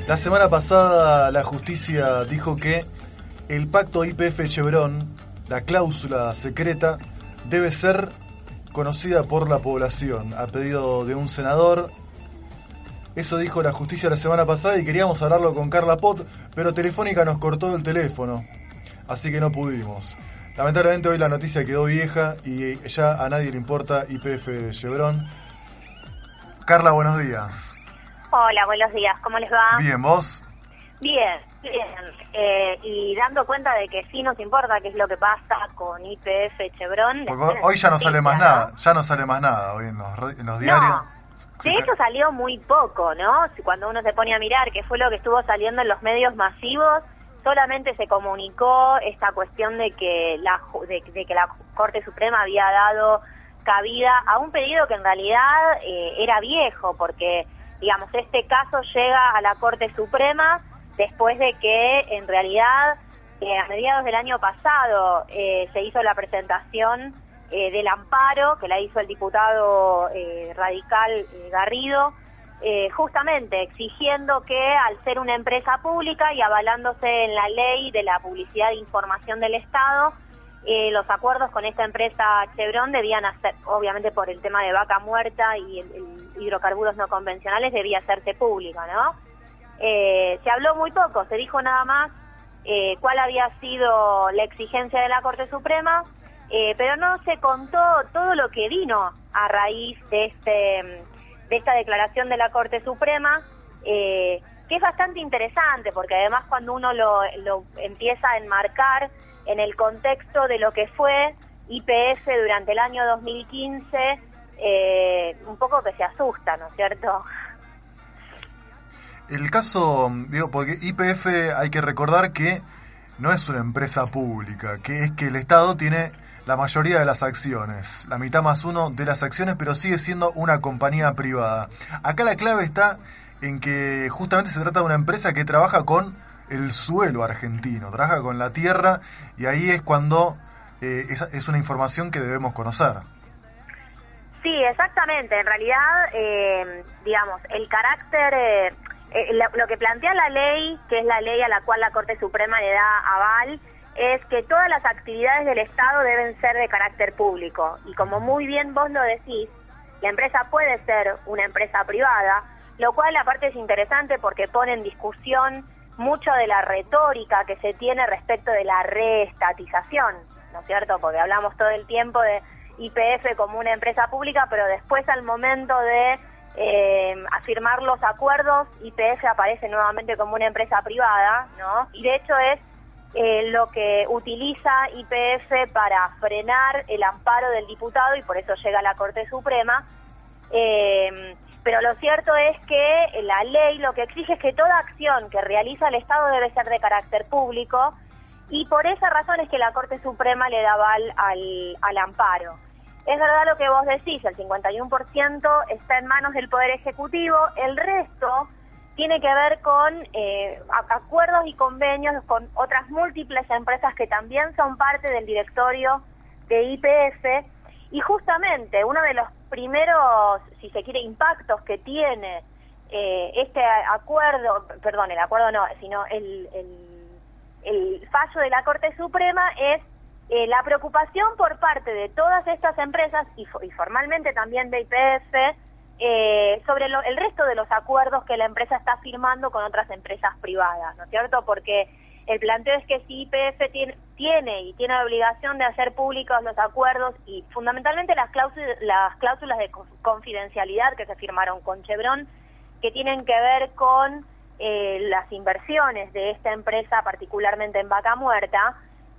La semana pasada la justicia dijo que el pacto YPF-Chevron, la cláusula secreta, debe ser conocida por la población, a pedido de un senador. Eso dijo la justicia la semana pasada y queríamos hablarlo con Carla Pott, pero Telefónica nos cortó el teléfono, así que no pudimos. Lamentablemente hoy la noticia quedó vieja y ya a nadie le importa YPF-Chevron. Carla, buenos días. Hola, buenos días, ¿cómo les va? Bien, ¿vos? Bien. Y dando cuenta de que sí nos importa qué es lo que pasa con YPF-Chevron. Porque hoy ya no sale más nada, ya no sale más nada hoy en los diarios. No, de hecho salió muy poco, ¿no? Cuando uno se pone a mirar qué fue lo que estuvo saliendo en los medios masivos, solamente se comunicó esta cuestión de que la Corte Suprema había dado cabida a un pedido que en realidad era viejo, porque, digamos, este caso llega a la Corte Suprema después de que, en realidad, a mediados del año pasado se hizo la presentación del amparo, que la hizo el diputado radical Garrido, justamente exigiendo que, al ser una empresa pública y avalándose en la ley de la publicidad e información del Estado, los acuerdos con esta empresa Chevron debían hacer, obviamente por el tema de vaca muerta y el hidrocarburos no convencionales, debía hacerse pública, ¿no? Se habló muy poco, se dijo nada más cuál había sido la exigencia de la Corte Suprema, pero no se contó todo lo que vino a raíz de esta declaración de la Corte Suprema, que es bastante interesante, porque además cuando uno lo empieza a enmarcar en el contexto de lo que fue YPF durante el año 2015, un poco que se asusta, ¿no es cierto? El caso, digo, porque YPF hay que recordar que no es una empresa pública, que es que el Estado tiene la mayoría de las acciones, la mitad más uno de las acciones, pero sigue siendo una compañía privada. Acá la clave está en que justamente se trata de una empresa que trabaja con el suelo argentino, trabaja con la tierra, y ahí es cuando es una información que debemos conocer. Sí, exactamente. En realidad, digamos, el carácter, lo que plantea la ley, que es la ley a la cual la Corte Suprema le da aval, es que todas las actividades del Estado deben ser de carácter público. Y como muy bien vos lo decís, la empresa puede ser una empresa privada, lo cual aparte es interesante porque pone en discusión mucho de la retórica que se tiene respecto de la reestatización, ¿no es cierto? Porque hablamos todo el tiempo de YPF como una empresa pública, pero después al momento de afirmar los acuerdos, YPF aparece nuevamente como una empresa privada, ¿no? Y de hecho es lo que utiliza YPF para frenar el amparo del diputado y por eso llega a la Corte Suprema. Pero lo cierto es que la ley lo que exige es que toda acción que realiza el Estado debe ser de carácter público, y por esa razón es que la Corte Suprema le da aval al amparo. Es verdad lo que vos decís, el 51% está en manos del Poder Ejecutivo, el resto tiene que ver con acuerdos y convenios con otras múltiples empresas que también son parte del directorio de YPF, y justamente uno de los primeros, si se quiere, impactos que tiene este acuerdo, perdón, el acuerdo no, sino el fallo de la Corte Suprema es la preocupación por parte de todas estas empresas y formalmente también de YPF sobre el resto de los acuerdos que la empresa está firmando con otras empresas privadas, ¿no es cierto? Porque el planteo es que si YPF tiene la obligación de hacer públicos los acuerdos y fundamentalmente las cláusulas de confidencialidad que se firmaron con Chevron, que tienen que ver con las inversiones de esta empresa, particularmente en vaca muerta,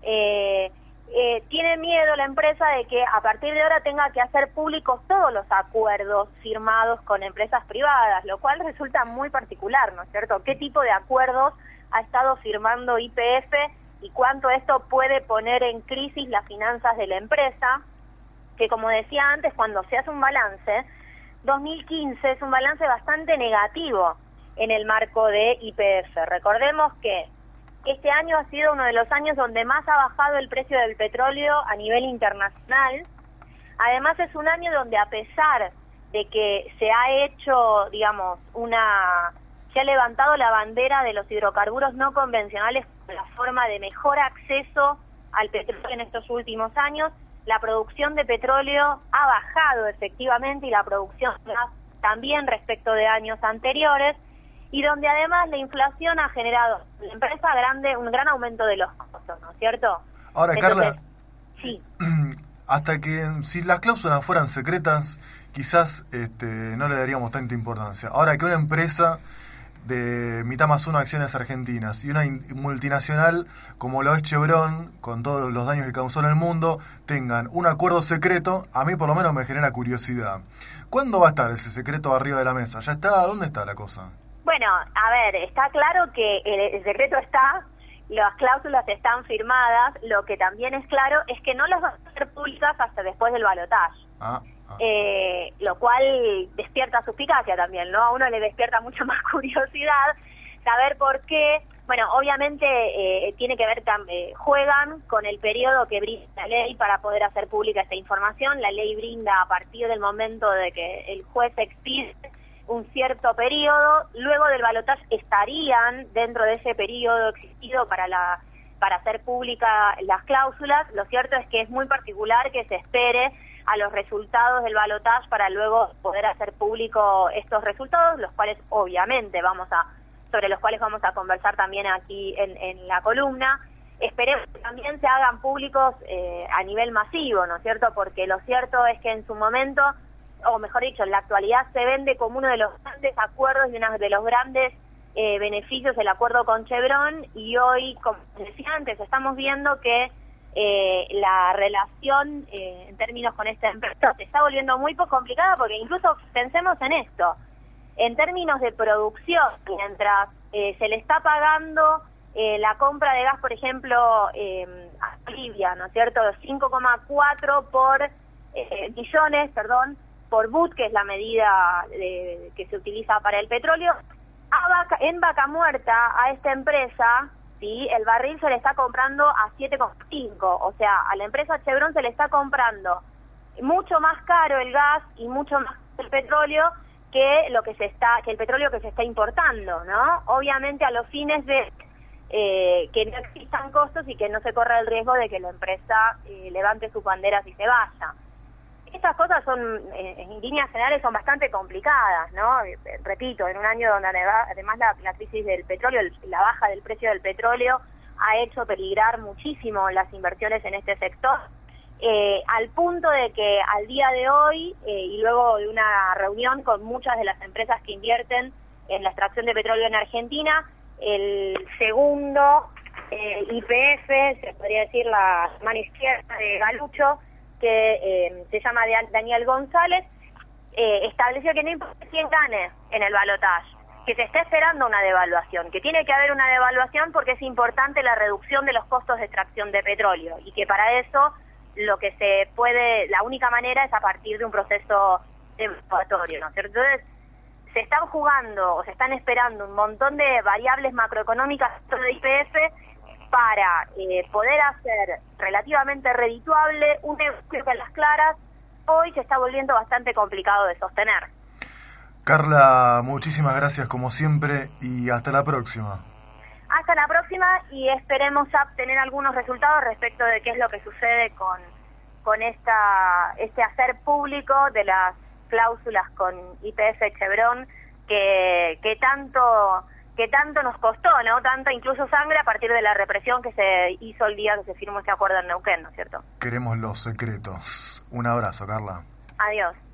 tiene miedo la empresa de que a partir de ahora tenga que hacer públicos todos los acuerdos firmados con empresas privadas, lo cual resulta muy particular, ¿no es cierto? ¿Qué tipo de acuerdos ha estado firmando YPF y cuánto esto puede poner en crisis las finanzas de la empresa? Que, como decía antes, cuando se hace un balance, 2015 es un balance bastante negativo en el marco de YPF. Recordemos que este año ha sido uno de los años donde más ha bajado el precio del petróleo a nivel internacional. Además es un año donde, a pesar de que se ha hecho, digamos, una se ha levantado la bandera de los hidrocarburos no convencionales como la forma de mejor acceso al petróleo en estos últimos años. La producción de petróleo ha bajado efectivamente y la producción de gas también respecto de años anteriores, y donde además la inflación ha generado en la empresa un gran aumento de los costos, ¿no es cierto? Ahora, Entonces, Carla, sí. hasta que si las cláusulas fueran secretas, quizás no le daríamos tanta importancia. Ahora que una empresa de mitad más uno acciones argentinas y una multinacional como lo es Chevron, con todos los daños que causó en el mundo, tengan un acuerdo secreto, a mí por lo menos me genera curiosidad. ¿Cuándo va a estar ese secreto arriba de la mesa? ¿Ya está? ¿Dónde está la cosa? Bueno, a ver, está claro que el secreto está, las cláusulas están firmadas, lo que también es claro es que no las van a hacer públicas hasta después del balotaje. Lo cual despierta suspicacia también, ¿no? A uno le despierta mucha más curiosidad saber por qué. Bueno, obviamente tiene que ver, juegan con el periodo que brinda la ley para poder hacer pública esta información. La ley brinda a partir del momento de que el juez expide un cierto periodo, luego del balotaje estarían dentro de ese periodo existido para hacer pública las cláusulas. Lo cierto es que es muy particular que se espere a los resultados del balotaje para luego poder hacer público estos resultados, los cuales obviamente sobre los cuales vamos a conversar también aquí en la columna. Esperemos que también se hagan públicos a nivel masivo, ¿no es cierto? Porque lo cierto es que en su momento, o mejor dicho, en la actualidad se vende como uno de los grandes acuerdos y uno de los grandes beneficios el acuerdo con Chevron, y hoy, como decía antes, estamos viendo que la relación en términos con esta empresa se está volviendo muy complicada, porque incluso pensemos en esto, en términos de producción, mientras se le está pagando la compra de gas, por ejemplo, a Bolivia, ¿no es cierto?, 5,4 millones por BUT, que es la medida que se utiliza para el petróleo, en Vaca Muerta a esta empresa, ¿sí?, el barril se le está comprando a 7,5, o sea, a la empresa Chevron se le está comprando mucho más caro el gas y mucho más el petróleo que el petróleo que se está importando, ¿no? Obviamente a los fines de que no existan costos y que no se corra el riesgo de que la empresa levante sus banderas y se vaya. Estas cosas son, en líneas generales, son bastante complicadas, ¿no? Repito, en un año donde además la crisis del petróleo, la baja del precio del petróleo, ha hecho peligrar muchísimo las inversiones en este sector, al punto de que al día de hoy, y luego de una reunión con muchas de las empresas que invierten en la extracción de petróleo en Argentina, el segundo YPF, se podría decir la mano izquierda de Galucho, que se llama Daniel González, estableció que no importa quién gane en el balotaje, que se está esperando una devaluación, que tiene que haber una devaluación porque es importante la reducción de los costos de extracción de petróleo, y que para eso la única manera es a partir de un proceso evaluatorio, ¿no es cierto? Entonces, se están jugando o se están esperando un montón de variables macroeconómicas de YPF para poder hacer relativamente redituable un negocio que a las claras hoy se está volviendo bastante complicado de sostener. Carla, muchísimas gracias como siempre y hasta la próxima. Hasta la próxima, y esperemos obtener algunos resultados respecto de qué es lo que sucede con este hacer público de las cláusulas con YPF Chevron que tanto nos costó, ¿no? Tanta incluso sangre a partir de la represión que se hizo el día que se firmó este acuerdo en Neuquén, ¿no es cierto? Queremos los secretos. Un abrazo, Carla. Adiós.